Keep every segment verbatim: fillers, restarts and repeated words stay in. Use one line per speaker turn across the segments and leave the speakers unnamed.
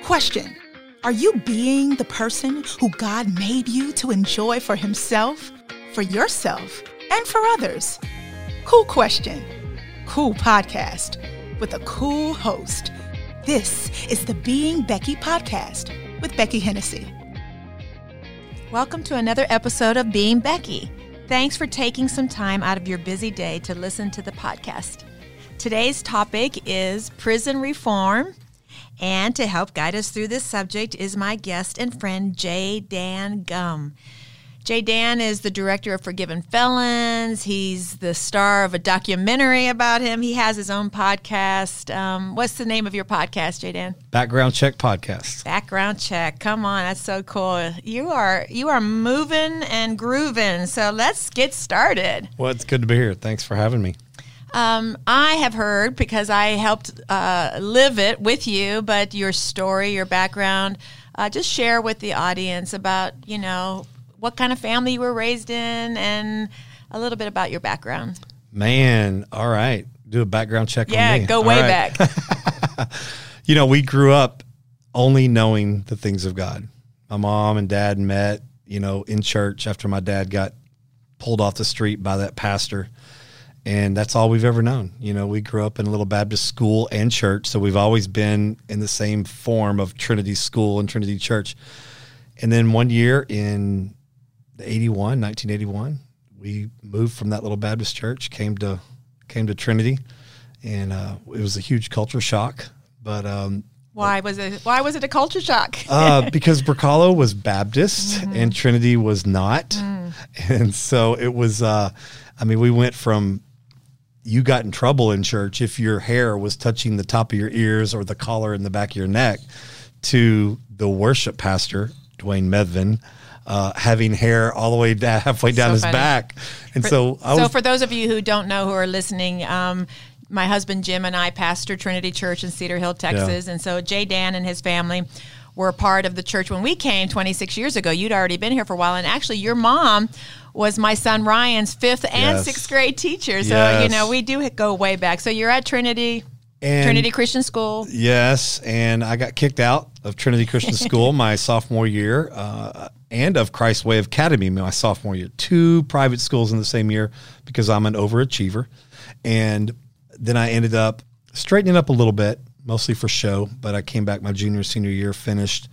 Question: are you being the person who God made you to enjoy for himself, for yourself, and for others? Cool question. Cool podcast with a cool host. This is the Being Becky podcast with Becky Hennessy.
Welcome to another episode of Being Becky. Thanks for taking some time out of your busy day to listen to the podcast. Today's topic is prison reform, and to help guide us through this subject is my guest and friend, J. Dan Gum. J. Dan is the director of Forgiven Felons. He's the star of a documentary about him. He has his own podcast. Um, what's the name of your podcast, J. Dan?
Background Check Podcast.
Background Check. Come on, that's so cool. You are you are moving and grooving. So let's get started.
Well, it's good to be here. Thanks for having me.
Um, I have heard, because I helped uh, live it with you, but your story, your background, uh, just share with the audience about, you know, what kind of family you were raised in and a little bit about your background.
Man, all right. Do a background check
yeah,
on me.
Yeah, go
all
way
right.
back.
You know, we grew up only knowing the things of God. My mom and dad met, you know, in church after my dad got pulled off the street by that pastor. And that's all we've ever known. You know, we grew up in a little Baptist school and church, so we've always been in the same form of Trinity School and Trinity Church. And then one year in eighty-one, nineteen eighty-one, we moved from that little Baptist church, came to came to Trinity, and uh, it was a huge culture shock. But um,
why was it? Why was it a culture shock?
uh, because Bracalo was Baptist mm-hmm. and Trinity was not, mm. and so it was. Uh, I mean, we went from you got in trouble in church if your hair was touching the top of your ears or the collar in the back of your neck, to the worship pastor, Dwayne Medvin, uh, having hair all the way down, halfway down so his funny. back. And
for,
so I
So
was,
for those of you who don't know, who are listening, um, my husband Jim and I pastor Trinity Church in Cedar Hill, Texas. Yeah. And so J. Dan and his family were a part of the church when we came twenty-six years ago. You'd already been here for a while. And actually, your mom was my son Ryan's fifth and yes. sixth grade teacher. So, yes. you know, we do go way back. So you're at Trinity, and Trinity Christian School.
Yes, and I got kicked out of Trinity Christian School my sophomore year, uh, and of Christ Way Academy my sophomore year. Two private schools in the same year because I'm an overachiever. And then I ended up straightening up a little bit, mostly for show, but I came back my junior, senior year, finished.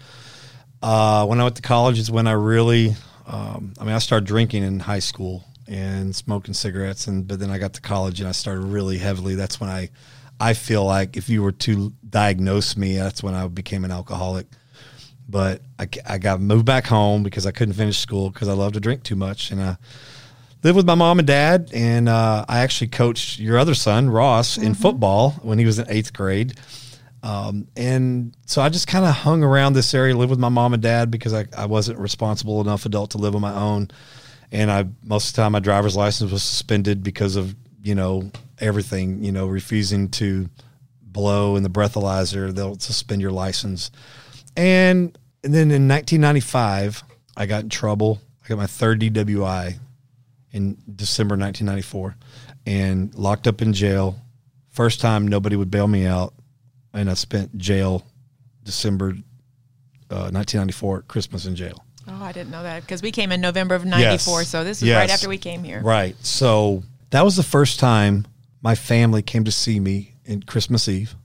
Uh, when I went to college is when I really... Um, I mean, I started drinking in high school and smoking cigarettes, and but then I got to college and I started really heavily. That's when I, I feel like if you were to diagnose me, that's when I became an alcoholic. But I, I got moved back home because I couldn't finish school because I loved to drink too much, and I lived with my mom and dad. And uh, I actually coached your other son, Ross, mm-hmm. in football when he was in eighth grade. Um, and so I just kind of hung around this area, lived with my mom and dad because I, I wasn't responsible enough adult to live on my own. And I, most of the time my driver's license was suspended because of, you know, everything, you know, refusing to blow in the breathalyzer, they'll suspend your license. And, and then in nineteen ninety-five, I got in trouble. I got my third D W I in December nineteen ninety-four and locked up in jail. First time nobody would bail me out. And I spent jail December uh, nineteen ninety-four, Christmas in jail.
Oh, I didn't know that because we came in November of ninety-four, yes. so this was
yes.
right after we came here.
Right. So that was the first time my family came to see me in Christmas Eve,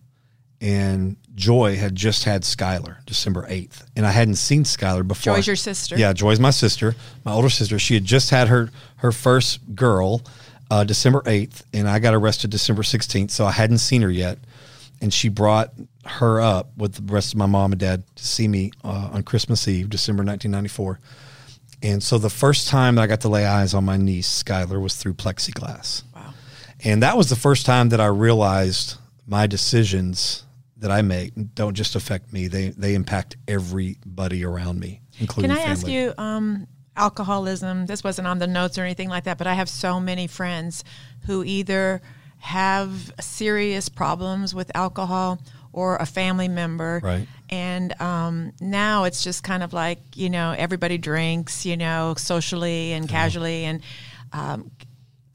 and Joy had just had Skylar December eighth, and I hadn't seen Skylar before.
Joy's your sister.
Yeah, Joy's my sister, my older sister. She had just had her, her first girl uh, December eighth, and I got arrested December sixteenth, so I hadn't seen her yet. And she brought her up with the rest of my mom and dad to see me uh, on Christmas Eve, December nineteen ninety-four. And so the first time that I got to lay eyes on my niece, Skylar, was through plexiglass. Wow. And that was the first time that I realized my decisions that I make don't just affect me. They they impact everybody around me, including
family. Can I
family.
ask you, um, alcoholism, this wasn't on the notes or anything like that, but I have so many friends who either have serious problems with alcohol or a family member.
Right.
And um, now it's just kind of like, you know, everybody drinks, you know, socially and casually. And um,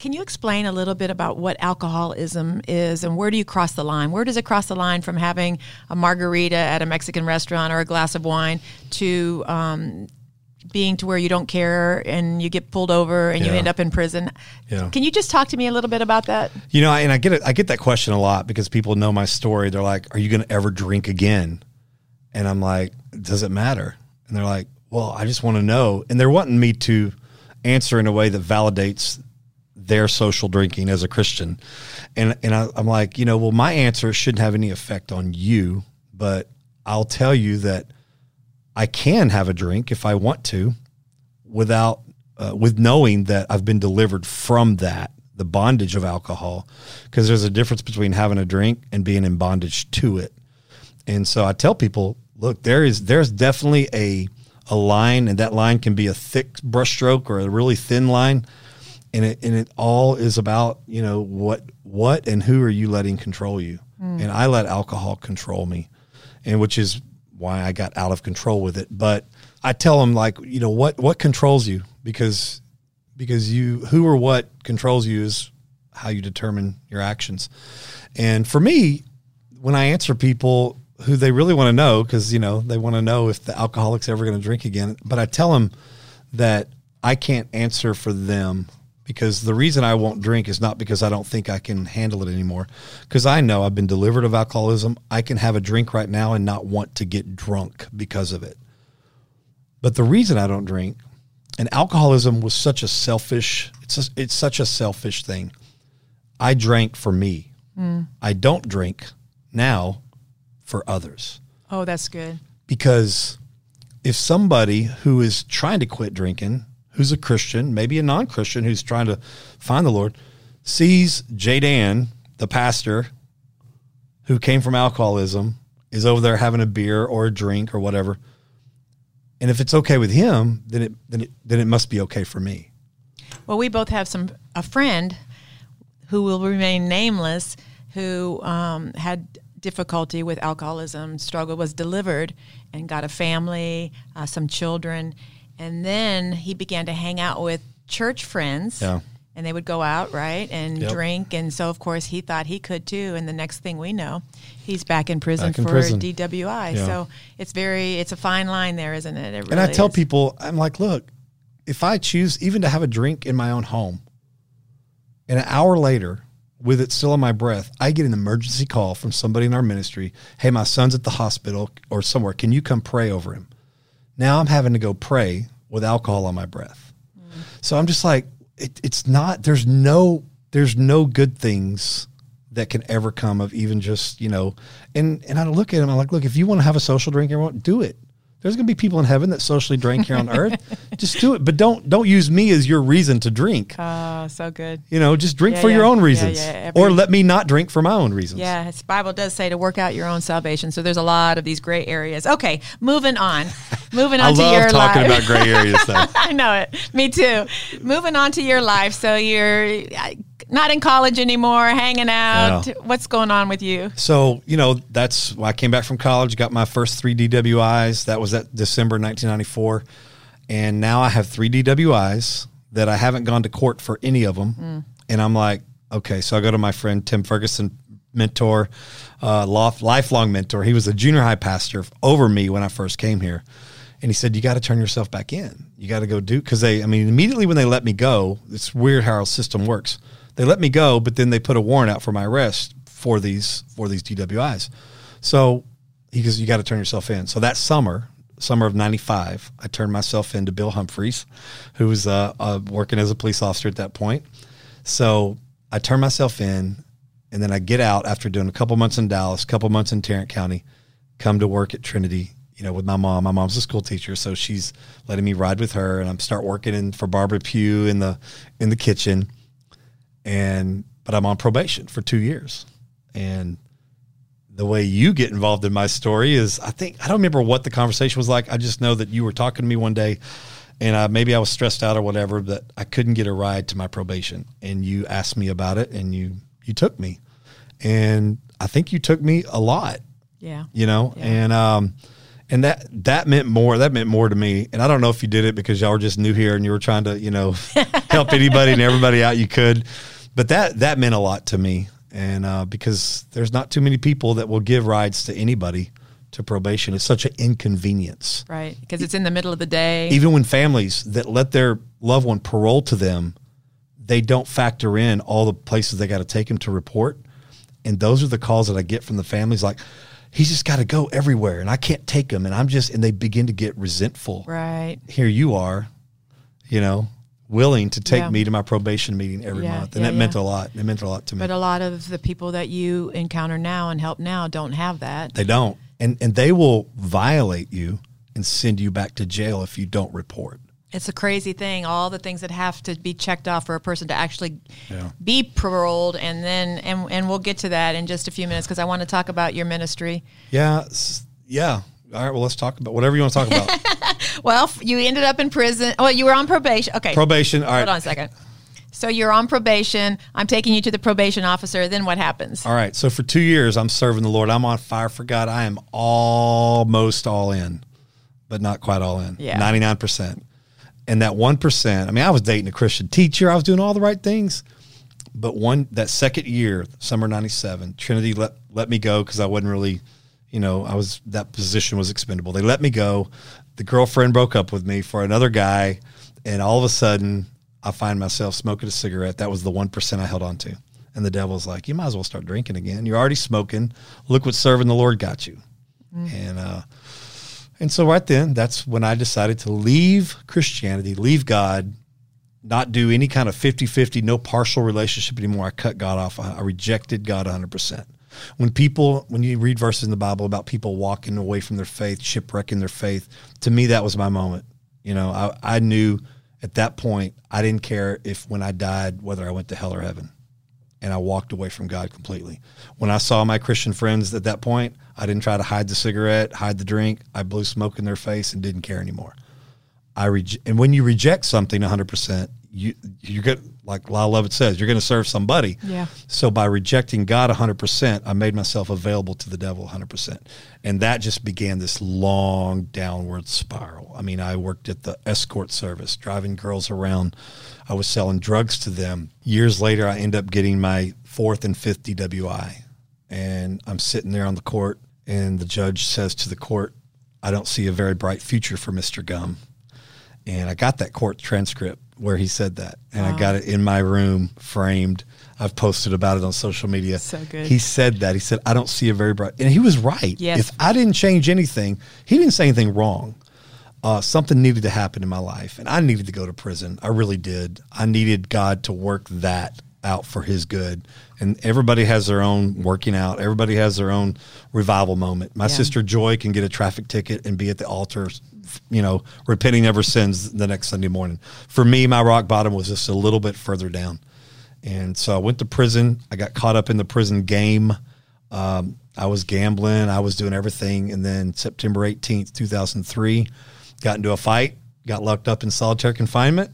Can you explain a little bit about what alcoholism is and where do you cross the line? Where does it cross the line from having a margarita at a Mexican restaurant or a glass of wine to um, being to where you don't care and you get pulled over and yeah. you end up in prison? Yeah. Can you just talk to me a little bit about that?
You know, and I get it. I get that question a lot because people know my story. They're like, "Are you going to ever drink again?" And I'm like, "Does it matter?" And they're like, "Well, I just want to know." And they're wanting me to answer in a way that validates their social drinking as a Christian. And and I, I'm like, you know, well, my answer shouldn't have any effect on you, but I'll tell you that I can have a drink if I want to without, uh, with knowing that I've been delivered from that, the bondage of alcohol, because there's a difference between having a drink and being in bondage to it. And so I tell people, look, there is, there's definitely a, a line, and that line can be a thick brushstroke or a really thin line. And it, and it all is about, you know, what, what and who are you letting control you? Mm. And I let alcohol control me, and which is why I got out of control with it. But I tell them, like, you know, what, what controls you? Because, because you, who or what controls you is how you determine your actions. And for me, when I answer people who they really want to know, because, you know, they want to know if the alcoholic's ever going to drink again, but I tell them that I can't answer for them, because the reason I won't drink is not because I don't think I can handle it anymore, because I know I've been delivered of alcoholism. I can have a drink right now and not want to get drunk because of it. But the reason I don't drink, and alcoholism was such a selfish, it's a, it's such a selfish thing. I drank for me. Mm. I don't drink now for others.
Oh, that's good.
Because if somebody who is trying to quit drinking, who's a Christian, maybe a non-Christian who's trying to find the Lord, sees J Dan, the pastor who came from alcoholism, is over there having a beer or a drink or whatever, and if it's okay with him, then it then it then it must be okay for me.
Well, we both have some a friend who will remain nameless who um, had difficulty with alcoholism, struggled, was delivered, and got a family, uh, some children. And then he began to hang out with church friends, yeah. and they would go out, right, and yep. drink. And so, of course, he thought he could too. And the next thing we know, he's back in prison
back in
for
prison.
D W I. Yeah. So it's very, it's a fine line there, isn't it? It really
and I tell
is.
people, I'm like, look, if I choose even to have a drink in my own home, and an hour later, with it still in my breath, I get an emergency call from somebody in our ministry. Hey, my son's at the hospital or somewhere. Can you come pray over him? Now I'm having to go pray with alcohol on my breath. Mm. So I'm just like, it, it's not, there's no, there's no good things that can ever come of even just, you know, and, and I look at him, I'm like, look, if you want to have a social drink, everyone, do it. There's going to be people in heaven that socially drink here on earth. Just do it. But don't, don't use me as your reason to drink.
Oh, so good.
You know, just drink
yeah,
for
yeah.
your own reasons,
yeah, yeah. Every,
or let me not drink for my own reasons.
Yeah. The Bible does say to work out your own salvation. So there's a lot of these gray areas. Okay. Moving on, moving on
I
to your life.
I love talking about gray areas though.
I know it. Me too. Moving on to your life. So you're not in college anymore, hanging out. Yeah. What's going on with you?
So, you know, that's why I came back from college, got my first three D W Is. That was that December nineteen ninety-four. And now I have three D W Is that I haven't gone to court for any of them. Mm. And I'm like, okay, so I go to my friend Tim Ferguson, mentor, uh, lifelong mentor. He was a junior high pastor over me when I first came here. And he said, you got to turn yourself back in. You got to go do, because they, I mean, immediately when they let me go, it's weird how our system works. They let me go, but then they put a warrant out for my arrest for these for these D W Is. So he goes, you got to turn yourself in. So that summer, summer of ninety-five, I turned myself in to Bill Humphreys, who was uh, uh, working as a police officer at that point. So I turned myself in, and then I get out after doing a couple months in Dallas, a couple months in Tarrant County, come to work at Trinity, you know, with my mom. My mom's a school teacher, so she's letting me ride with her, and I'm start working in for Barbara Pugh in the in the kitchen. And but I'm on probation for two years. And the way you get involved in my story is, I think, I don't remember what the conversation was like. I just know that you were talking to me one day, and uh, maybe I was stressed out or whatever, that I couldn't get a ride to my probation. And you asked me about it, and you you took me. And I think you took me a lot.
Yeah.
You know,
yeah.
and um, And that, that meant more, that meant more to me. And I don't know if you did it because y'all were just new here and you were trying to, you know, help anybody and everybody out you could. But that, that meant a lot to me. And uh, because there's not too many people that will give rides to anybody to probation. It's such an inconvenience.
Right. Because it's in the middle of the day.
Even when families that let their loved one parole to them, they don't factor in all the places they got to take him to report. And those are the calls that I get from the families like, he's just got to go everywhere and I can't take him. And I'm just, and they begin to get resentful.
Right.
Here you are, you know, willing to take
Yeah.
me to my probation meeting every
Yeah,
month. And
yeah,
that meant
yeah.
a lot. It meant a lot to me.
But a lot of the people that you encounter now and help now don't have that.
They don't. And, and they will violate you and send you back to jail if you don't report.
It's a crazy thing, all the things that have to be checked off for a person to actually
Yeah.
be paroled. And then, and, and we'll get to that in just a few minutes because I want to talk about your ministry.
Yeah. s- Yeah. All right. Well, let's talk about whatever you want to talk about.
Well, you ended up in prison. Oh, you were on probation. Okay.
Probation. All right.
Hold on a second. So you're on probation. I'm taking you to the probation officer. Then what happens?
All right. So for two years, I'm serving the Lord. I'm on fire for God. I am almost all in, but not quite all in.
Yeah.
ninety-nine percent. And that one percent, I mean, I was dating a Christian teacher. I was doing all the right things. But one, that second year, summer ninety-seven, Trinity let, let me go because I wasn't really, you know, I was, that position was expendable. They let me go. The girlfriend broke up with me for another guy. And all of a sudden, I find myself smoking a cigarette. That was the one percent I held on to. And the devil's like, you might as well start drinking again. You're already smoking. Look what serving the Lord got you. Mm. And, uh, and so right then, that's when I decided to leave Christianity, leave God, not do any kind of fifty-fifty, no partial relationship anymore. I cut God off. I, I rejected God one hundred percent. When people, when you read verses in the Bible about people walking away from their faith, shipwrecking their faith, to me, that was my moment. You know, I, I knew at that point, I didn't care if when I died, whether I went to hell or heaven. And I walked away from God completely. When I saw my Christian friends at that point, I didn't try to hide the cigarette, hide the drink. I blew smoke in their face and didn't care anymore. I re- And when you reject something one hundred percent, you, you get, like Lyle Lovett says, you're going to serve somebody.
Yeah.
So by rejecting God one hundred percent, I made myself available to the devil one hundred percent. And that just began this long downward spiral. I mean, I worked at the escort service, driving girls around. I was selling drugs to them. Years later, I end up getting my fourth and fifth D W I. And I'm sitting there on the court, and the judge says to the court, I don't see a very bright future for Mister Gum. And I got that court transcript where he said that. And wow. I got it in my room, framed. I've posted about it on social media.
So good.
He said that. He said, I don't see a very bright. And he was right.
Yes.
If I didn't change anything, he didn't say anything wrong. Uh, something needed to happen in my life, and I needed to go to prison. I really did. I needed God to work that out for his good. And everybody has their own working out. Everybody has their own revival moment. My yeah. sister Joy can get a traffic ticket and be at the altar, you know, repenting of her sins the next Sunday morning. For me, my rock bottom was just a little bit further down. And so I went to prison. I got caught up in the prison game. Um, I was gambling. I was doing everything. And then September eighteenth, two thousand three, got into a fight, got locked up in solitary confinement,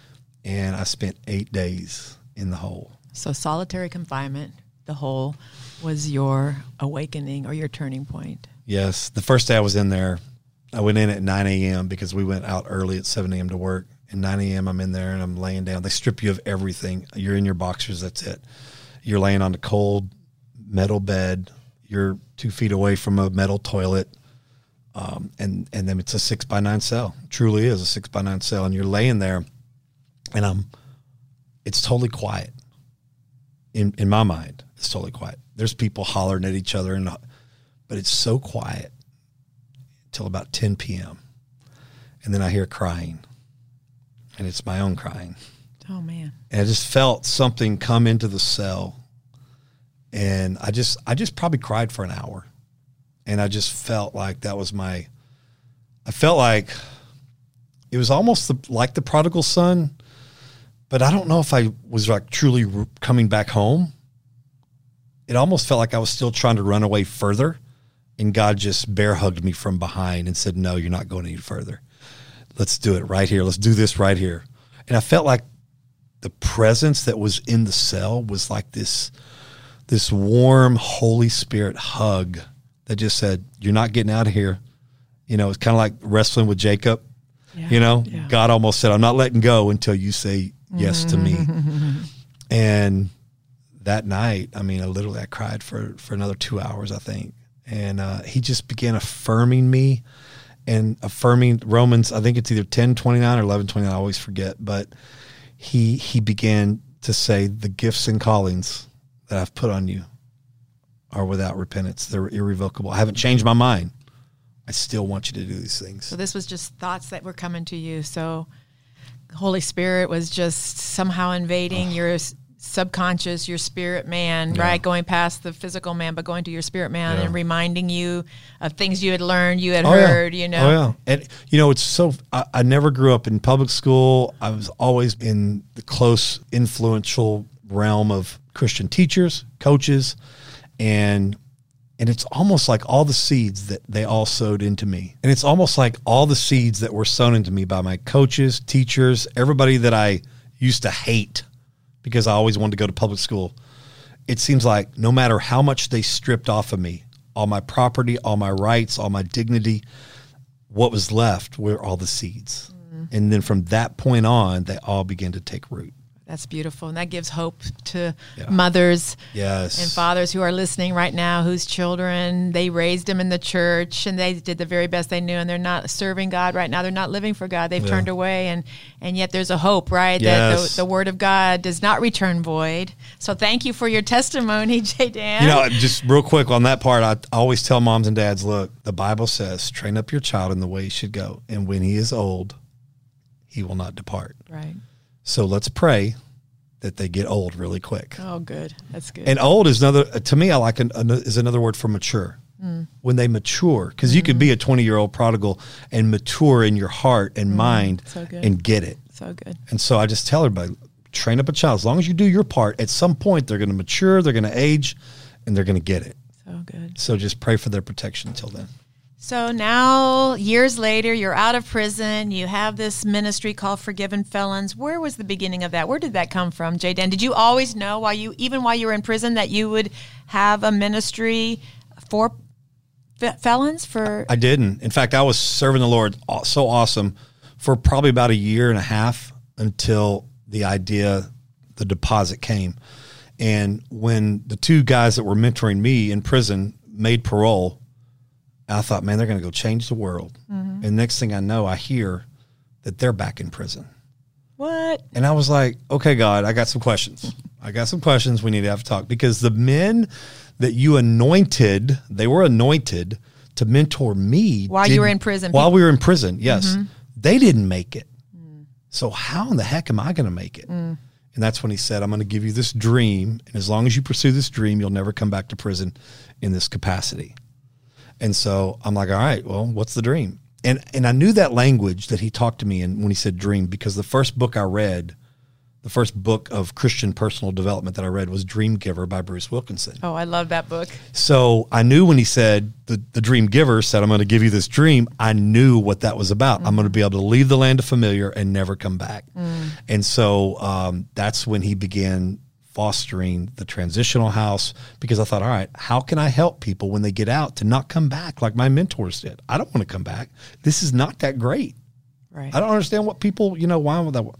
and I spent eight days in the hole.
So solitary confinement, the hole, was your awakening or your turning point?
Yes. The first day I was in there, I went in at nine a.m. because we went out early at seven a.m. to work. And nine a.m. I'm in there and I'm laying down. They strip you of everything. You're in your boxers, that's it. You're laying on a cold metal bed. You're two feet away from a metal toilet. Um, and, and then it's a six by nine cell. It truly is a six by nine cell. And you're laying there and I'm, it's totally quiet. In in my mind, it's totally quiet. There's people hollering at each other, and but it's so quiet until about ten p.m. And then I hear crying, and it's my own crying.
Oh, man.
And I just felt something come into the cell, and I just I just probably cried for an hour. And I just felt like that was my, I felt like it was almost the, like the prodigal son, but I don't know if I was like truly coming back home. It almost felt like I was still trying to run away further, and God just bear hugged me from behind and said, no, you're not going any further. Let's do it right here. Let's do this right here. And I felt like the presence that was in the cell was like this, this warm Holy Spirit hug that just said, you're not getting out of here. You know, it's kind of like wrestling with Jacob.
Yeah,
you know,
yeah.
God almost said, I'm not letting go until you say yes to me. And that night, I mean, I literally, I cried for, for another two hours, I think. And uh, he just began affirming me and affirming Romans. I think it's either ten twenty-nine or eleven twenty-nine. I always forget. But he he began to say, the gifts and callings that I've put on you are without repentance. They're irrevocable. I haven't changed my mind. I still want you to do these things.
So this was just thoughts that were coming to you. So Holy Spirit was just somehow invading oh. your subconscious, your spirit man, yeah. right? Going past the physical man, but going to your spirit man yeah. and reminding you of things you had learned, you had
oh,
heard,
yeah.
you know?
Oh, yeah. And, you know, it's so, I, I never grew up in public school. I was always in the close, influential realm of Christian teachers, coaches, and and it's almost like all the seeds that they all sowed into me. And it's almost like all the seeds that were sown into me by my coaches, teachers, everybody that I used to hate because I always wanted to go to public school. It seems like no matter how much they stripped off of me, all my property, all my rights, all my dignity, what was left were all the seeds. Mm-hmm. And then from that point on, they all began to take root.
That's beautiful. And that gives hope to
yeah.
mothers
yes.
and fathers who are listening right now, whose children, they raised them in the church and they did the very best they knew, and they're not serving God right now. They're not living for God. They've yeah. turned away. And, and yet there's a hope, right?
Yes.
That the, the word of God does not return void. So thank you for your testimony, J. Dan.
You know, just real quick on that part, I always tell moms and dads, look, the Bible says, train up your child in the way he should go. And when he is old, he will not depart.
Right.
So let's pray that they get old really quick.
Oh, good. That's good.
And old is another, to me, I like an, an, is another word for mature. Mm. When they mature, because mm. you could be a twenty-year-old prodigal and mature in your heart and mm. mind
so good.
and get it.
So good.
And so I just tell everybody, train up a child. As long as you do your part, at some point they're going to mature, they're going to age, and they're going to get it.
So good.
So just pray for their protection until then.
So now, years later, you're out of prison. You have this ministry called Forgiven Felons. Where was the beginning of that? Where did that come from, J. Dan? Did you always know, while you, even while you were in prison, that you would have a ministry for f- felons? For
I didn't. In fact, I was serving the Lord so awesome for probably about a year and a half until the idea, the deposit came. And when the two guys that were mentoring me in prison made parole, I thought, man, they're going to go change the world. Mm-hmm. And next thing I know, I hear that they're back in prison.
What?
And I was like, okay, God, I got some questions. I got some questions we need to have a talk. Because the men that you anointed, they were anointed to mentor me.
While you were in prison.
While people. we were in prison, yes. Mm-hmm. They didn't make it. Mm. So how in the heck am I going to make it? Mm. And that's when he said, I'm going to give you this dream. And as long as you pursue this dream, you'll never come back to prison in this capacity. And so I'm like, all right, well, what's the dream? And and I knew that language that he talked to me in when he said dream, because the first book I read, the first book of Christian personal development that I read was Dream Giver by Bruce Wilkinson.
Oh, I love that book. So
I knew when he said, the, the dream giver said, I'm going to give you this dream, I knew what that was about. Mm-hmm. I'm going to be able to leave the land of familiar and never come back. Mm. And so um, that's when he began fostering the transitional house, because I thought, all right, how can I help people when they get out to not come back like my mentors did? I don't want to come back. This is not that great.
Right.
I don't understand what people, you know, why would that?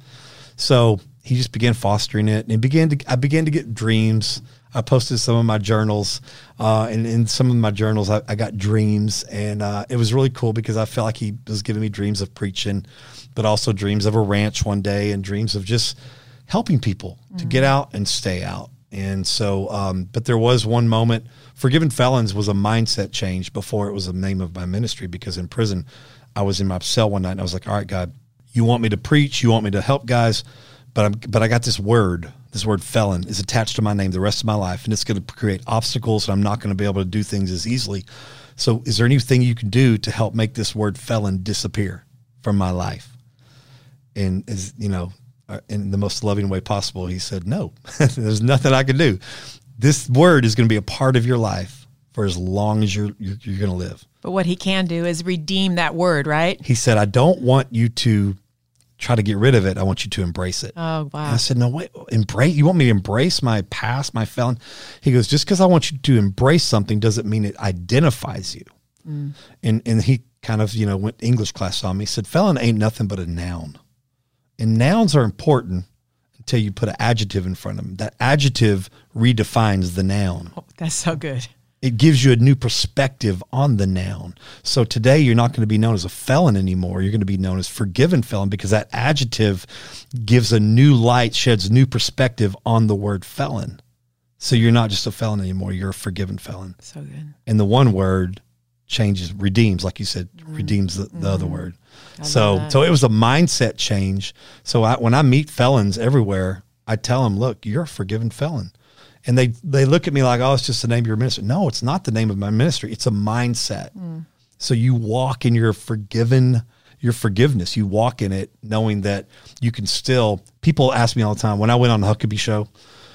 So he just began fostering it, and he began to, I began to get dreams. I posted some of my journals, uh, and in some of my journals, I, I got dreams, and uh, it was really cool because I felt like he was giving me dreams of preaching, but also dreams of a ranch one day, and dreams of just helping people to mm-hmm. get out and stay out. And so, um, but there was one moment, Forgiven Felons was a mindset change before it was the name of my ministry, because in prison, I was in my cell one night and I was like, all right, God, you want me to preach, you want me to help guys, but I'm, but I got this word, this word felon is attached to my name the rest of my life, and it's going to create obstacles, and I'm not going to be able to do things as easily. So is there anything you can do to help make this word felon disappear from my life? And as you know, in the most loving way possible, he said, no, there's nothing I can do. This word is going to be a part of your life for as long as you're, you're, you're going to live.
But what he can do is redeem that word, right?
He said, I don't want you to try to get rid of it. I want you to embrace it.
Oh, wow.
And I said, no, wait, embrace, you want me to embrace my past, my felon? He goes, just because I want you to embrace something doesn't mean it identifies you. Mm. And, and he kind of, you know, went English class on me. He said, felon ain't nothing but a noun. And nouns are important until you put an adjective in front of them. That adjective redefines the noun.
Oh, that's so good.
It gives you a new perspective on the noun. So today you're not going to be known as a felon anymore. You're going to be known as forgiven felon, because that adjective gives a new light, sheds new perspective on the word felon. So you're not just a felon anymore. You're a forgiven felon.
So good. And
the one word changes, redeems, like you said, mm. redeems the, the mm. other word.
I
so so it was a mindset change. So I, when I meet felons everywhere, I tell them, look, you're a forgiven felon. And they, they look at me like, oh, it's just the name of your ministry. No, it's not the name of my ministry. It's a mindset. Mm. So you walk in your forgiven, your forgiveness. You walk in it knowing that you can still, people ask me all the time, when I went on the Huckabee show,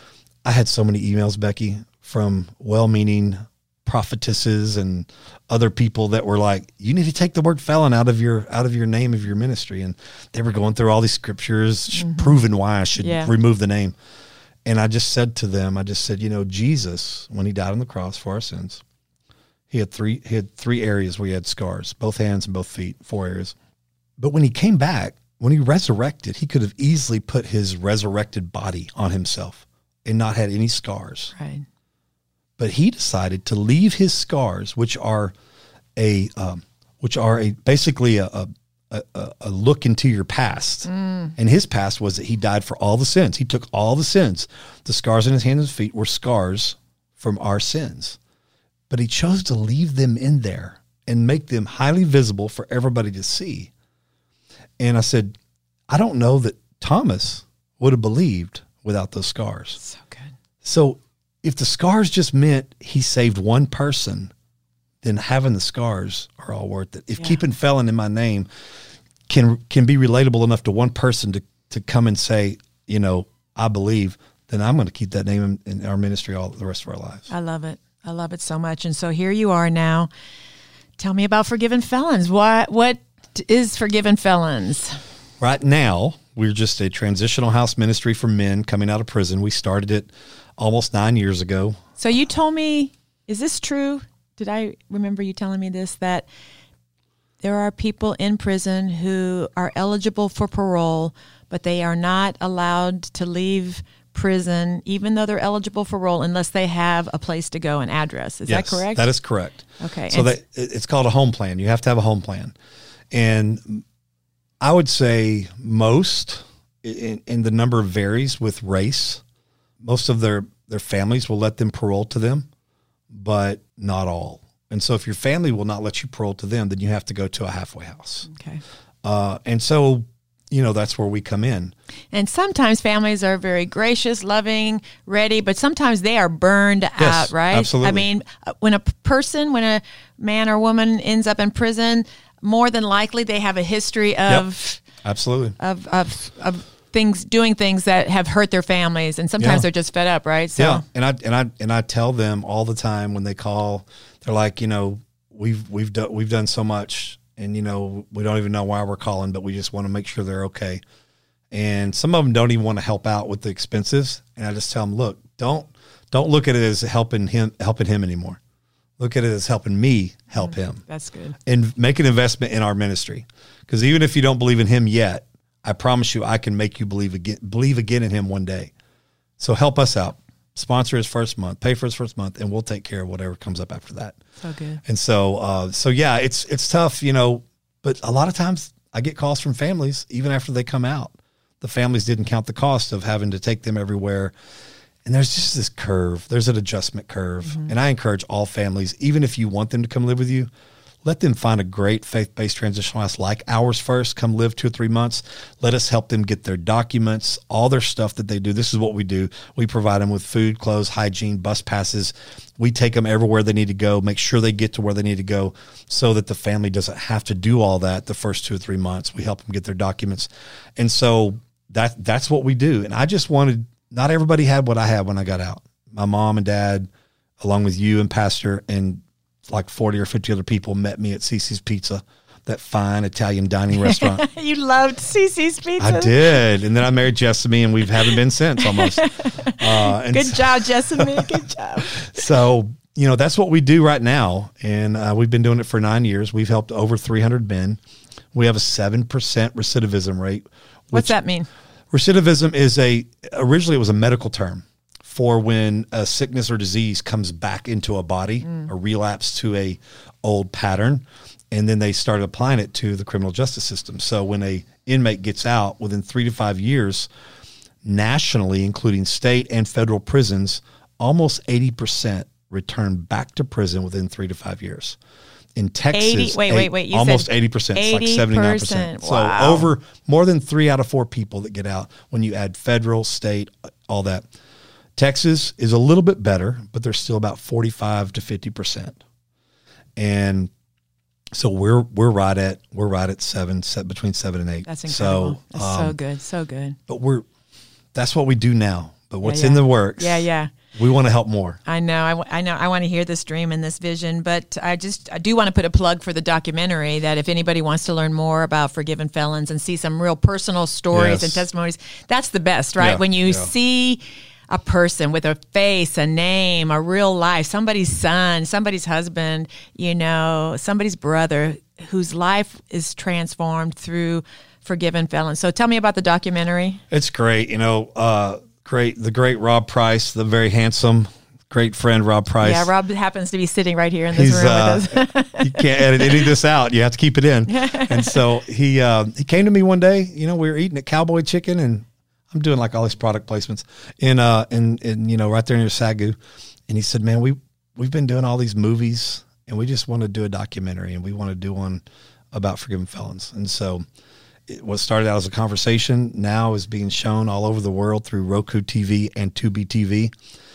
I had so many emails, Becky, from well-meaning prophetesses and other people that were like, you need to take the word felon out of your out of your name of your ministry. And they were going through all these scriptures, mm-hmm. proving why I should yeah. remove the name. And I just said to them, I just said, you know, Jesus, when he died on the cross for our sins, he had three he had three areas where he had scars, both hands and both feet, four areas. But when he came back, when he resurrected, he could have easily put his resurrected body on himself and not had any scars.
Right.
But he decided to leave his scars, which are a, um, which are a basically a, a, a, a look into your past. Mm. And his past was that he died for all the sins. He took all the sins. The scars on his hands and feet were scars from our sins. But he chose to leave them in there and make them highly visible for everybody to see. And I said, I don't know that Thomas would have believed without those scars.
So good.
So if the scars just meant he saved one person, then having the scars are all worth it. If yeah. keeping felon in my name can can be relatable enough to one person to, to come and say, you know, I believe, then I'm going to keep that name in, in our ministry all the rest of our lives.
I love it. I love it so much. And so here you are now. Tell me about Forgiven Felons. What What is Forgiven Felons?
Right now, we're just a transitional house ministry for men coming out of prison. We started it almost nine years ago.
So you told me, is this true? Did I remember you telling me this, that there are people in prison who are eligible for parole, but they are not allowed to leave prison, even though they're eligible for parole, unless they have a place to go, an address. Is
yes,
that correct?
That is correct.
Okay.
So that, it's called a home plan. You have to have a home plan. And I would say most, and, and the number varies with race, most of their, their families will let them parole to them, but not all. And so if your family will not let you parole to them, then you have to go to a halfway house.
Okay.
Uh, and so, you know, that's where we come in.
And sometimes families are very gracious, loving, ready, but sometimes they are burned
yes,
out, right?
Absolutely.
I mean, when a person, when a man or woman ends up in prison, more than likely they have a history of
yep, absolutely
of, of of things, doing things that have hurt their families, and sometimes
yeah.
they're just fed up, right? So
yeah, and I and I and I tell them all the time when they call, they're like, you know, we've we've done we've done so much, and you know, we don't even know why we're calling, but we just want to make sure they're okay. And some of them don't even want to help out with the expenses, and I just tell them, look, don't don't look at it as helping him helping him anymore. Look at it as helping me help
mm-hmm.
him.
That's good.
And make an investment in our ministry, because even if you don't believe in him yet, I promise you, I can make you believe again, believe again in him one day. So help us out. Sponsor his first month, pay for his first month, and we'll take care of whatever comes up after that.
So good.
And so, uh, so yeah, it's it's tough, you know. But a lot of times, I get calls from families even after they come out. The families didn't count the cost of having to take them everywhere, and there's just this curve. There's an adjustment curve, mm-hmm. and I encourage all families, even if you want them to come live with you, let them find a great faith-based transitional house like ours first. Come live two or three months. Let us help them get their documents, all their stuff that they do. This is what we do. We provide them with food, clothes, hygiene, bus passes. We take them everywhere they need to go, make sure they get to where they need to go so that the family doesn't have to do all that the first two or three months. We help them get their documents. And so that that's what we do. And I just wanted, not everybody had what I had when I got out. My mom and dad, along with you and Pastor, and like forty or fifty other people met me at Cece's Pizza, that fine Italian dining restaurant.
You loved Cece's Pizza.
I did. And then I married Jessamy, and we haven't been since almost. Uh, and
Good
so,
job, Jessamy. Good job.
So, you know, that's what we do right now. And uh, we've been doing it for nine years. We've helped over three hundred men. We have a seven percent recidivism rate.
What's that mean?
Recidivism is a, originally it was a medical term for when a sickness or disease comes back into a body, mm. a relapse to a old pattern. And then they started applying it to the criminal justice system. So when a inmate gets out within three to five years, nationally, including state and federal prisons, almost eighty percent return back to prison within three to five years. In Texas,
eighty, wait, wait, wait, you
almost
said
eighty percent. It's like seventy-nine percent.
Wow.
So over more than three out of four people that get out when you add federal, state, all that. Texas is a little bit better, but they're still about forty-five to fifty percent. And so we're we're right at we're right at seven, set between seven and eight.
That's incredible.
So,
That's
um,
so good, so good.
But we're that's what we do now. But what's
yeah, yeah.
in the works?
Yeah, yeah.
We want to help more.
I know. I, w- I know. I want to hear this dream and this vision, but I just I do want to put a plug for the documentary. That if anybody wants to learn more about forgiven felons and see some real personal stories
Yes.
and testimonies, that's the best, right?
Yeah,
when you
yeah.
see a person with a face, a name, a real life, somebody's son, somebody's husband, you know, somebody's brother whose life is transformed through forgiven felons. So tell me about the documentary.
It's great. You know, uh, great. The great Rob Price, the very handsome, great friend Rob Price.
Yeah, Rob happens to be sitting right here in this
He's,
room
uh,
with us.
You can't edit any of this out. You have to keep it in. And so he uh, he came to me one day. You know, we were eating at Cowboy Chicken, and I'm doing like all these product placements in uh in, in you know right there near Sagu, and he said, "Man, we we've been doing all these movies, and we just want to do a documentary, and we want to do one about forgiven felons." And so, it, what started out as a conversation now is being shown all over the world through Roku T V and Tubi T V,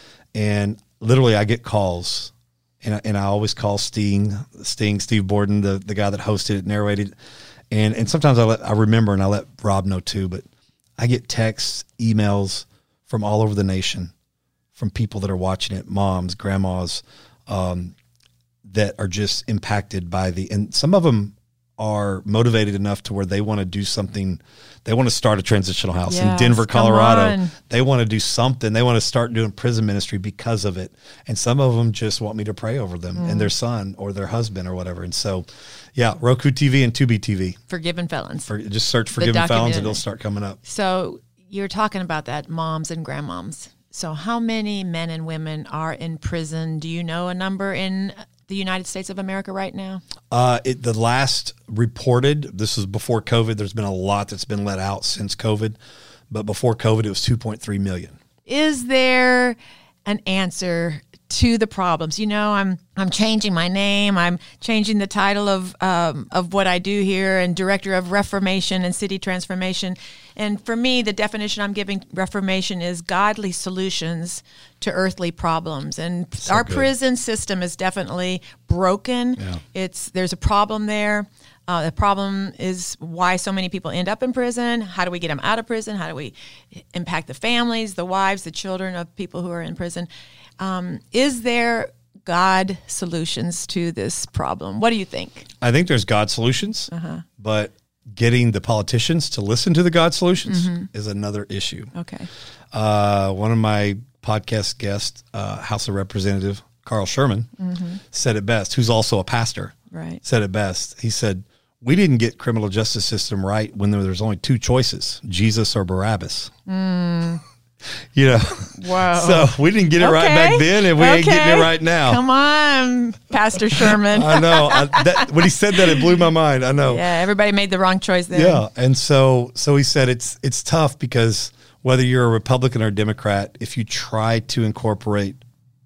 and literally I get calls, and I, and I always call Sting, Sting, Steve Borden, the the guy that hosted it, narrated, and and sometimes I let I remember and I let Rob know too, but I get texts, emails from all over the nation, from people that are watching it, moms, grandmas, um, that are just impacted by the, and some of them are motivated enough to where they want to do something. They want to start a transitional house
Yes,
in Denver,
come
Colorado.
on.
They want to do something. They want to start doing prison ministry because of it. And some of them just want me to pray over them
Mm.
and their son or their husband or whatever. And so, yeah, Roku T V and Tubi T V.
Forgiven felons.
For, just search Forgiven Felons and it'll start coming up.
So you're talking about that, moms and grandmoms. So how many men and women are in prison? Do you know a number in the United States of America right now?
Uh, it, the last reported, this was before COVID. There's been a lot that's been let out since COVID, but before COVID, it was two point three million.
Is there an answer to the problems? You know, I'm I'm changing my name. I'm changing the title of um, of what I do here, and director of Reformation and City Transformation. And for me, the definition I'm giving Reformation is godly solutions to earthly problems. And
So
our
good.
prison system is definitely broken.
Yeah.
It's there's a problem there. Uh, the problem is why so many people end up in prison. How do we get them out of prison? How do we impact the families, the wives, the children of people who are in prison? Um, is there God solutions to this problem? What do you think?
I think there's God solutions,
Uh-huh.
but getting the politicians to listen to the God solutions
Mm-hmm.
is another issue.
Okay.
Uh, one of my podcast guests, uh, House of Representative Carl Sherman,
Mm-hmm.
said it best, who's also a pastor,
Right.
said it best. He said, we didn't get criminal justice system right when there was only two choices, Jesus or Barabbas.
Mm.
You know,
Wow.
so we didn't get it right back then, and we ain't getting it right now.
Come on, Pastor Sherman.
I know. I, that, when he said that, it blew my mind. I know.
Yeah, everybody made the wrong choice there.
Yeah, and so so he said it's it's tough because whether you're a Republican or a Democrat, if you try to incorporate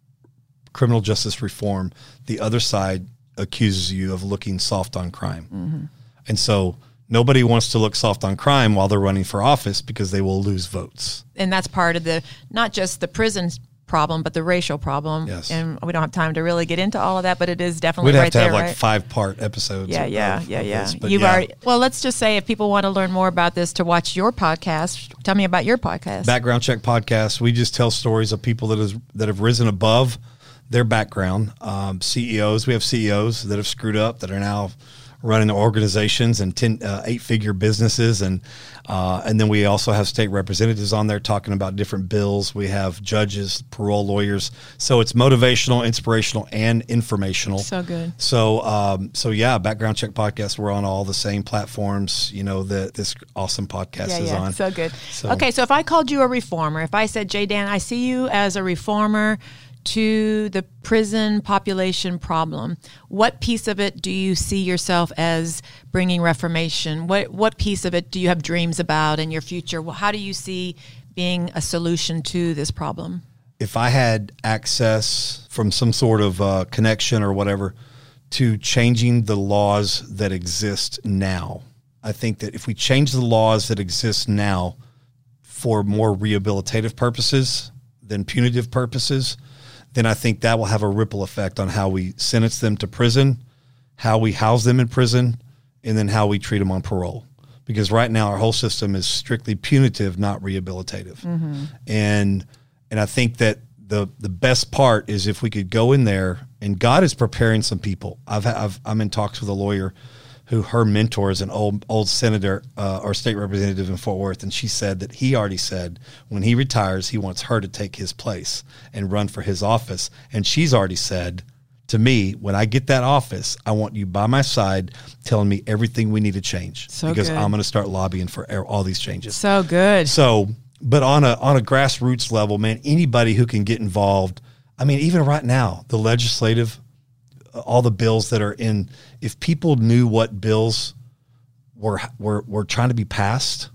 criminal justice reform, the other side accuses you of looking soft on crime.
Mm-hmm.
And so nobody wants to look soft on crime while they're running for office because they will lose votes.
And that's part of the, not just the prison problem, but the racial problem.
Yes.
And we don't have time to really get into all of that, but it is definitely
We'd have
right
to
there,
have like
right?
five part episodes.
Yeah,
of-
yeah,
of-
yeah,
of
yeah.
this, but
You've
yeah.
already, well, let's just say if people want to learn more about this, to watch your podcast, tell me about your podcast.
Background Check Podcast. We just tell stories of people that has that have risen above their background. Um, C E Os. We have C E Os that have screwed up that are now running organizations and ten, uh, eight-figure businesses, and uh, and then we also have state representatives on there talking about different bills. We have judges, parole lawyers, so it's motivational, inspirational, and informational.
So good.
So um, so yeah, Background Check Podcast. We're on all the same platforms, you know, that this awesome podcast
Yeah,
is
yeah,
on.
so good.
So-
Okay, so if I called you a reformer, if I said, J. Dan, I see you as a reformer to the prison population problem, what piece of it do you see yourself as bringing reformation? What what piece of it do you have dreams about in your future? Well, how do you see being a solution to this problem?
If I had access from some sort of uh, connection or whatever to changing the laws that exist now, I think that if we change the laws that exist now for more rehabilitative purposes than punitive purposes, then I think that will have a ripple effect on how we sentence them to prison, how we house them in prison, and then how we treat them on parole. Because right now our whole system is strictly punitive, not rehabilitative. Mm-hmm. And and I think that the the best part is if we could go in there, and God is preparing some people. I've, I've I'm in talks with a lawyer who her mentor is an old old senator uh, or state representative in Fort Worth, and she said that he already said when he retires, he wants her to take his place and run for his office. And she's already said to me, when I get that office, I want you by my side telling me everything we need to change,
so
because
good.
I'm going to start lobbying for all these changes.
So good.
So, but on a on a grassroots level, man, anybody who can get involved. I mean, even right now, the legislative, all the bills that are in, if people knew what bills were were, were trying to be passed,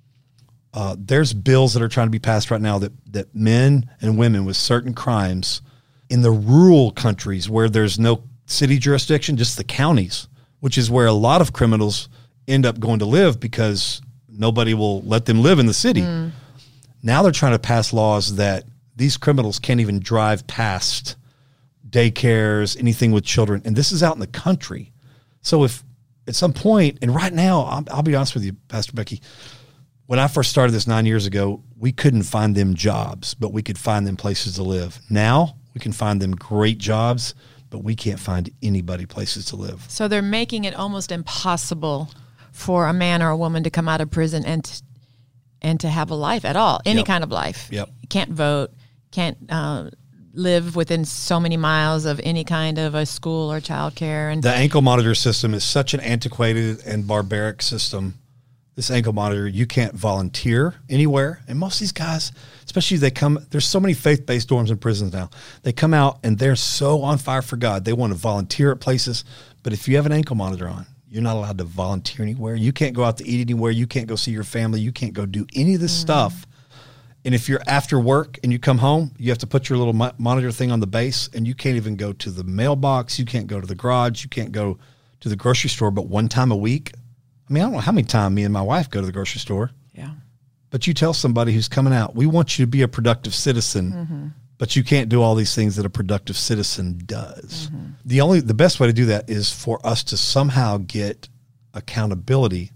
uh, there's bills that are trying to be passed right now that, that men and women with certain crimes in the rural countries where there's no city jurisdiction, just the counties, which is where a lot of criminals end up going to live because nobody will let them live in the city. Mm. Now they're trying to pass laws that these criminals can't even drive past daycares, anything with children. And this is out in the country. So if at some point, and right now, I'll, I'll be honest with you, Pastor Becky, when I first started this nine years ago, we couldn't find them jobs, but we could find them places to live. Now we can find them great jobs, but we can't find anybody places to live.
So they're making it almost impossible for a man or a woman to come out of prison and to, and to have a life at all, any
Yep.
kind of life.
Yep.
Can't vote, can't uh, live within so many miles of any kind of a school or childcare. And
The ankle monitor system is such an antiquated and barbaric system. This ankle monitor, you can't volunteer anywhere. And most of these guys, especially they come, there's so many faith-based dorms in prisons now. They come out and they're so on fire for God. They want to volunteer at places. But if you have an ankle monitor on, you're not allowed to volunteer anywhere. You can't go out to eat anywhere. You can't go see your family. You can't go do any of this mm-hmm. stuff. And if you're after work and you come home, you have to put your little mo- monitor thing on the base, and you can't even go to the mailbox. You can't go to the garage. You can't go to the grocery store but one time a week. I mean, I don't know how many times me and my wife go to the grocery store.
Yeah.
But you tell somebody who's coming out, we want you to be a productive citizen, mm-hmm. but you can't do all these things that a productive citizen does. Mm-hmm. The only, the best way to do that is for us to somehow get accountability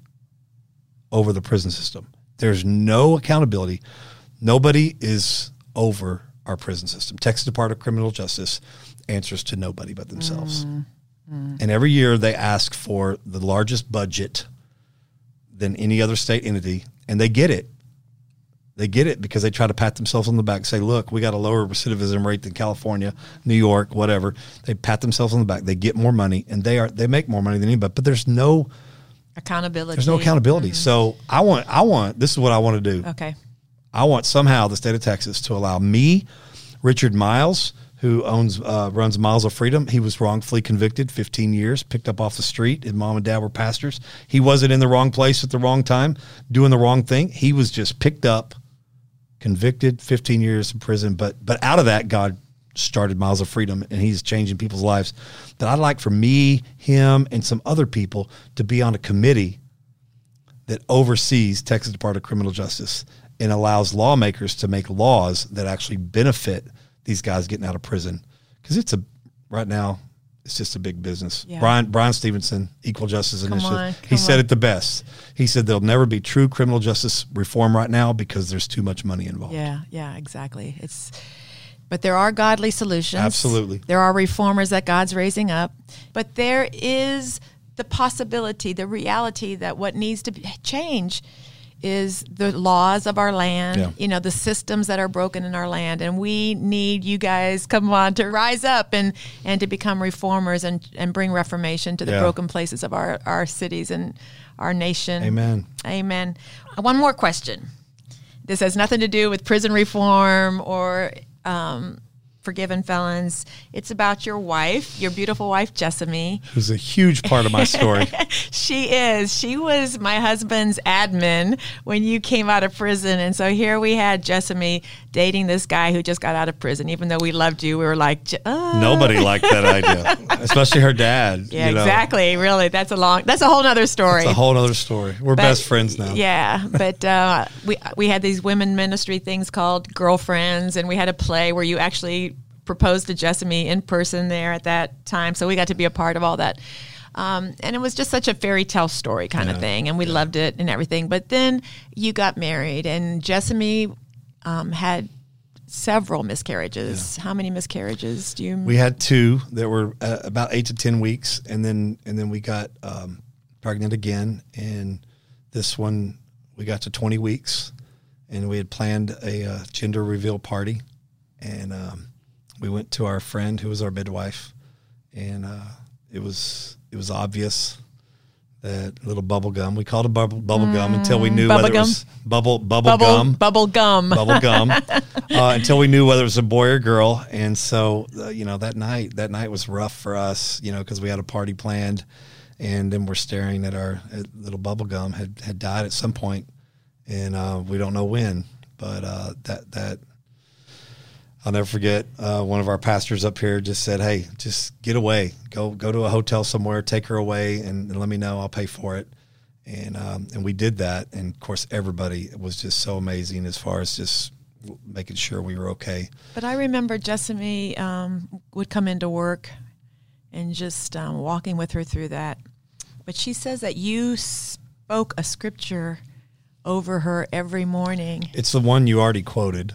over the prison system. There's no accountability. Nobody is over our prison system. Texas Department of Criminal Justice answers to nobody but themselves. Mm, mm. And every year they ask for the largest budget than any other state entity, and they get it. They get it because they try to pat themselves on the back and say, look, we got a lower recidivism rate than California, New York, whatever. They pat themselves on the back. They get more money, and they are they make more money than anybody. But there's no
accountability.
There's no accountability. Mm-hmm. So I want I want this is what I want to do.
Okay.
I want somehow the state of Texas to allow me, Richard Miles, who owns uh, runs Miles of Freedom. He was wrongfully convicted, fifteen years, picked up off the street. His mom and dad were pastors. He wasn't in the wrong place at the wrong time, doing the wrong thing. He was just picked up, convicted, fifteen years in prison. But but out of that, God started Miles of Freedom, and he's changing people's lives. But I'd like for me, him, and some other people to be on a committee that oversees Texas Department of Criminal Justice and allows lawmakers to make laws that actually benefit these guys getting out of prison. Because it's a, right now, it's just a big business. Yeah. Brian Brian Stevenson, Equal Justice
come
Initiative,
on,
he said
on.
it the best. He said there'll never be true criminal justice reform right now because there's too much money involved.
Yeah, yeah, exactly. It's, but there are godly solutions.
Absolutely.
There are reformers that God's raising up. But there is the possibility, the reality that what needs to be, change is the laws of our land,
Yeah.
you know, the systems that are broken in our land. And we need you guys, come on, to rise up and, and to become reformers and, and bring reformation to the
Yeah.
broken places of our, our cities and our nation.
Amen.
Amen. One more question. This has nothing to do with prison reform or um, forgiven felons. It's about your wife, your beautiful wife, Jessamy.
Who's a huge part of my story.
She is. She was my husband's admin when you came out of prison. And so here we had Jessamy dating this guy who just got out of prison. Even though we loved you, we were like, uh.
Nobody liked that idea, especially her dad.
Yeah,
you know.
exactly. Really, that's a long, that's a whole other story.
It's a whole other story. We're
But-
best friends now.
Yeah, but uh, we we had these women ministry things called Girlfriends, and we had a play where you actually proposed to Jessamy in person there at that time. So we got to be a part of all that. Um, and it was just such a fairy tale story kind
Yeah,
of thing, and we loved it and everything. But then you got married, and Jessamy um, had several miscarriages. How many miscarriages do you?
We had two that were uh, about eight to ten weeks, and then and then we got um, pregnant again. And this one we got to twenty weeks, and we had planned a uh, gender reveal party, and um, we went to our friend who was our midwife, and uh, it was it was obvious that little bubble gum. We called it bubble bubble gum until we knew
bubble
whether
gum?
it was bubble bubble,
bubble
gum.
bubble gum.
bubble gum uh, until we knew whether it was a boy or girl. And so, uh, you know, that night, that night was rough for us, you know, because we had a party planned, and then we're staring at our at little bubble gum had, had died at some point, and uh, we don't know when, but uh, that, that, I'll never forget, uh, one of our pastors up here just said, hey, just get away, go, go to a hotel somewhere, take her away, and, and let me know, I'll pay for it. And um, and we did that, and of course everybody was just so amazing as far as just making sure we were okay.
But I remember Jessamy um, would come into work and just um, walking with her through that. But she says that you spoke a scripture over her every morning.
It's the one you already quoted,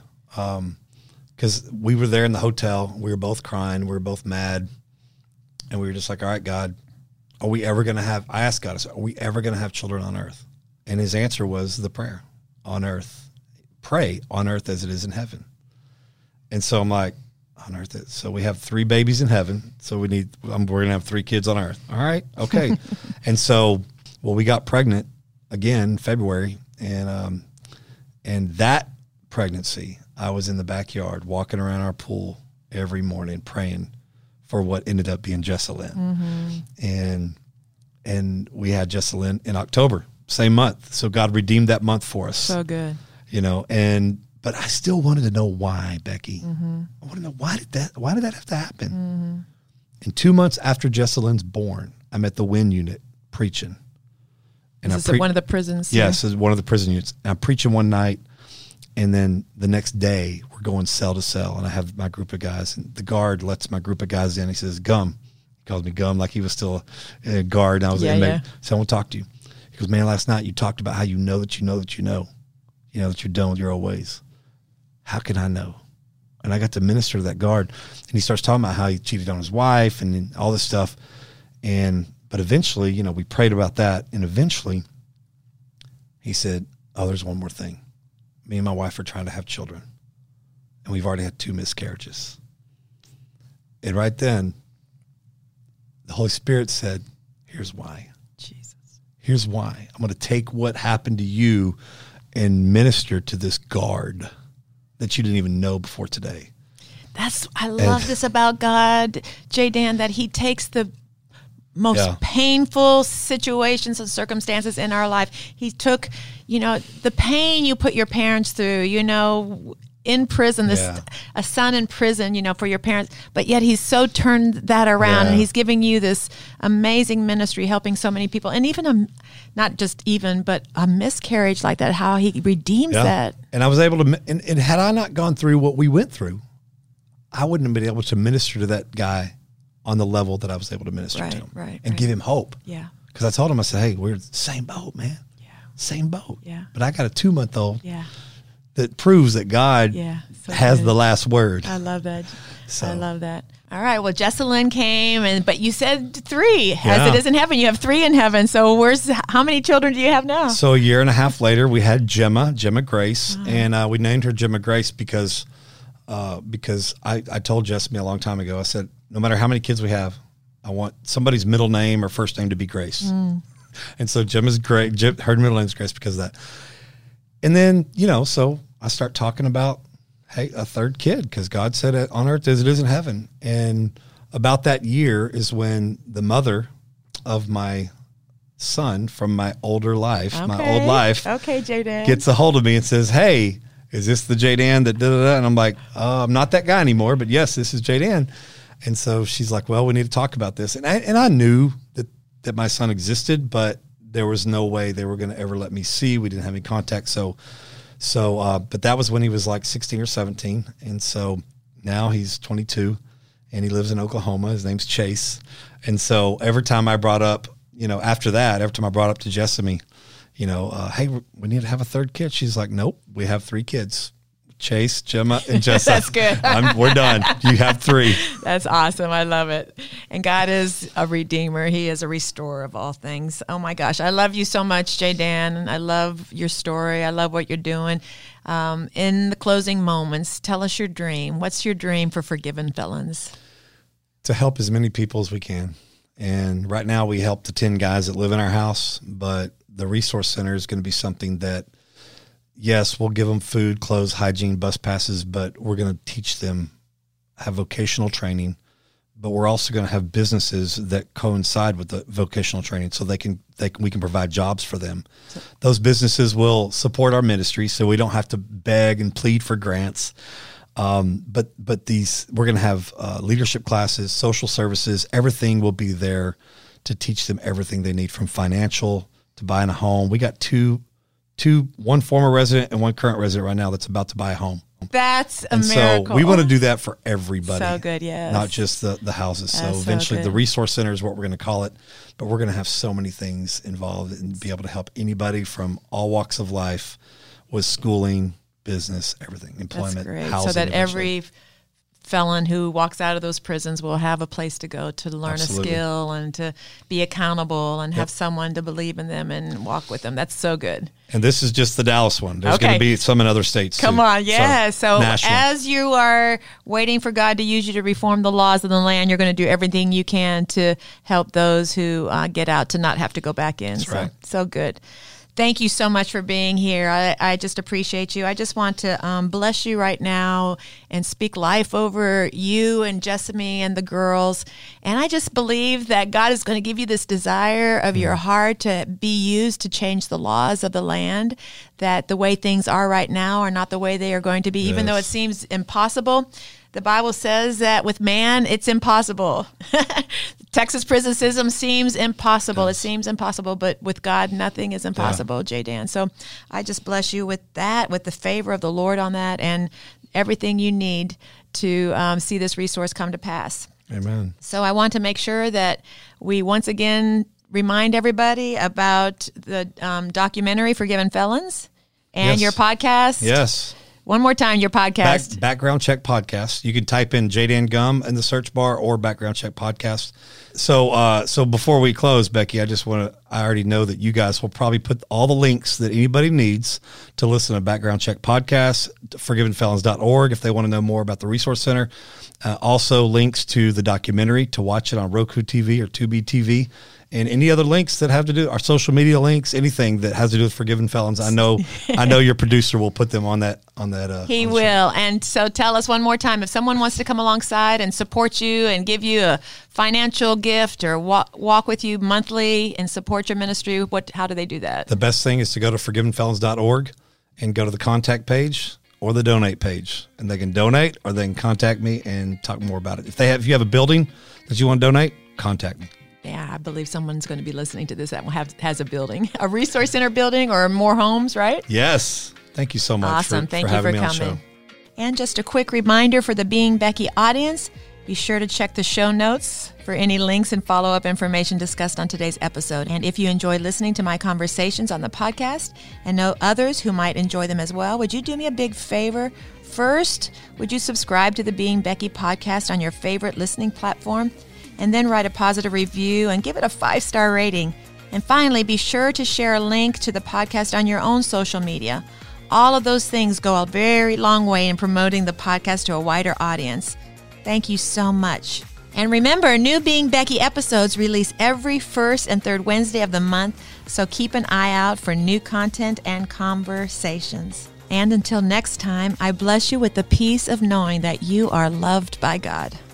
because um, we were there in the hotel. We were both crying. We were both mad, and we were just like, all right, God, are we ever going to have, I asked God, I said, are we ever going to have children on earth? And his answer was the prayer, on earth. Pray on earth as it is in heaven. And so I'm like, on earth. So we have three babies in heaven. So we need, um, we're going to have three kids on earth. All right. Okay. And so, well, we got pregnant again in February. And, um, and that pregnancy, I was in the backyard walking around our pool every morning praying for what ended up being Jessalyn. Mm-hmm. And, and we had Jessalyn in October, same month. So God redeemed that month for us.
So good.
You know, and, but I still wanted to know why, Becky.
Mm-hmm.
I want to know why did that, why did that have to happen?
Mm-hmm.
And two months after Jessalyn's born, I'm at the W I N unit preaching. And
Is this
I pre-
at one of the prisons?
Yes, it's one of the prison units. And I'm preaching one night, and then the next day we're going cell to cell, and I have my group of guys, and the guard lets my group of guys in. He says, Gum. He calls me Gum like he was still a guard, and I was
Yeah,
an inmate.
yeah.
So I want to talk to you. He goes, man, last night you talked about how you know that you know that you know, you know that you're done with your old ways. How can I know? And I got to minister to that guard, and he starts talking about how he cheated on his wife and all this stuff. And, but eventually, you know, we prayed about that. And eventually he said, oh, there's one more thing. Me and my wife are trying to have children, and we've already had two miscarriages. And right then the Holy Spirit said, here's why.
Jesus.
Here's why. I'm going to take what happened to you and minister to this guard that you didn't even know before today.
That's, I love
And-
this about God, J. Dan, that he takes the most
Yeah.
painful situations and circumstances in our life. He took, you know, the pain you put your parents through, you know, in prison, this
Yeah.
a son in prison, you know, for your parents, but yet he's so turned that around,
Yeah.
and he's giving you this amazing ministry, helping so many people, and even a, not just even, but a miscarriage like that, how he redeems that.
And I was able to, and, and had I not gone through what we went through, I wouldn't have been able to minister to that guy on the level that I was able to minister
Right,
to him,
right,
and
right.
give him hope.
Yeah,
Because I told him, I said, hey, we're the same boat, man.
yeah,
Same boat.
Yeah.
But I got a two month old
yeah,
that proves that God
yeah. So
has
good.
the last word.
I love that.
So-
I love that. All right. Well, Jessalyn came, and but you said three. As
Yeah.
it is in heaven, you have three in heaven. So where's how many children do you have now?
So a year and a half later, we had Gemma, Gemma Grace, wow. and uh, we named her Gemma Grace because uh, because I, I told Jessica a long time ago, I said, no matter how many kids we have, I want somebody's middle name or first name to be Grace. Mm. And so Gemma's great. Gem, her middle name is Grace because of that. And then, you know, so I start talking about, hey, a third kid, because God said it on earth as it is in heaven. And about that year is when the mother of my son from my older life,
okay.
my old life,
okay, Jadan,
gets a hold of me and says, hey, is this the Jadan that da da da? And I'm like, uh, I'm not that guy anymore, but yes, this is Jadan. And so she's like, well, we need to talk about this. And I, and I knew that, that my son existed, but there was no way they were going to ever let me see. We didn't have any contact. So So, uh, but that was when he was like sixteen or seventeen. And so now he's twenty-two and he lives in Oklahoma. His name's Chase. And so every time I brought up, you know, after that, every time I brought up to Jessamy, you know, uh, hey, we need to have a third kid. She's like, nope, we have three kids. Chase, Gemma, and Jessa.
That's good.
I'm, we're done. You have three.
That's awesome. I love it. And God is a redeemer. He is a restorer of all things. Oh my gosh. I love you so much, Jadan. I love your story. I love what you're doing. Um, in the closing moments, tell us your dream. What's your dream for Forgiven Felons?
To help as many people as we can. And right now we help the ten guys that live in our house, but the resource center is going to be something that, yes, we'll give them food, clothes, hygiene, bus passes, but we're going to teach them, have vocational training, but we're also going to have businesses that coincide with the vocational training so they can, they can, we can provide jobs for them. Those businesses will support our ministry so we don't have to beg and plead for grants. Um, but, but these, we're going to have uh, leadership classes, social services, everything will be there to teach them everything they need, from financial to buying a home. We got two Two, one former resident and one current resident right now that's about to buy a home.
That's a
and
miracle.
So we want to do that for everybody.
So good, yes.
Not just the, the houses.
That's
so eventually
so
the resource center is what we're going to call it, but we're going to have so many things involved and be able to help anybody from all walks of life with schooling, business, everything, employment,
That's great.
housing.
So that
eventually.
every felon who walks out of those prisons will have a place to go to learn
Absolutely.
a skill and to be accountable and
Yep.
have someone to believe in them and walk with them. That's so good.
And this is just the Dallas one. There's
Okay.
going to be some in other states
Come
too.
on, yeah. So,
national.
as you are waiting for God to use you to reform the laws of the land, you're going to do everything you can to help those who uh, get out to not have to go back in.
That's
so,
right.
so good. Thank you so much for being here. I, I just appreciate you. I just want to um, bless you right now and speak life over you and Jessamy and the girls. And I just believe that God is going to give you this desire of your heart to be used to change the laws of the land, that the way things are right now are not the way they are going to be,
Yes.
even though it seems impossible. The Bible says that with man, it's impossible. Texas prison system seems impossible.
Yes.
It seems impossible, but with God, nothing is impossible, yeah. Jadan. So I just bless you with that, with the favor of the Lord on that, and everything you need to um, see this resource come to pass.
Amen.
So I want to make sure that we once again remind everybody about the um, documentary Forgiven Felons and
Yes.
your podcast.
Yes.
One more time, your podcast.
Back, background Check Podcast. You can type in Jadan Gum in the search bar or Background Check Podcast. So, uh, so before we close, Becky, I just want to, I already know that you guys will probably put all the links that anybody needs to listen to Background Check Podcast, forgiven felons dot org if they want to know more about the Resource Center. Uh, also links to the documentary to watch it on Roku T V or Tubi T V. And any other links that have to do, our social media links, anything that has to do with Forgiven Felons, I know, I know your producer will put them on that, on that. Uh,
He
on the
will.
show.
And so tell us one more time, if someone wants to come alongside and support you and give you a financial gift or walk, walk with you monthly and support your ministry, what, how do they do that?
The best thing is to go to forgiven felons dot org and go to the contact page or the donate page, and they can donate or they can contact me and talk more about it. If they have, if you have a building that you want to donate, contact me.
Yeah, I believe someone's going to be listening to this that will have, has a building, a resource center building or more homes, right?
Yes. Thank you so much
Awesome.
for,
Thank
for
you
having
for
me on the
coming.
show.
And just a quick reminder for the Being Becky audience, Be sure to check the show notes for any links and follow-up information discussed on today's episode. And if you enjoy listening to my conversations on the podcast and know others who might enjoy them as well, would you do me a big favor? First, would you subscribe to the Being Becky podcast on your favorite listening platform? And then write a positive review and give it a five-star rating. And finally, be sure to share a link to the podcast on your own social media. All of those things go a very long way in promoting the podcast to a wider audience. Thank you so much. And remember, new Being Becky episodes release every first and third Wednesday of the month, so keep an eye out for new content and conversations. And until next time, I bless you with the peace of knowing that you are loved by God.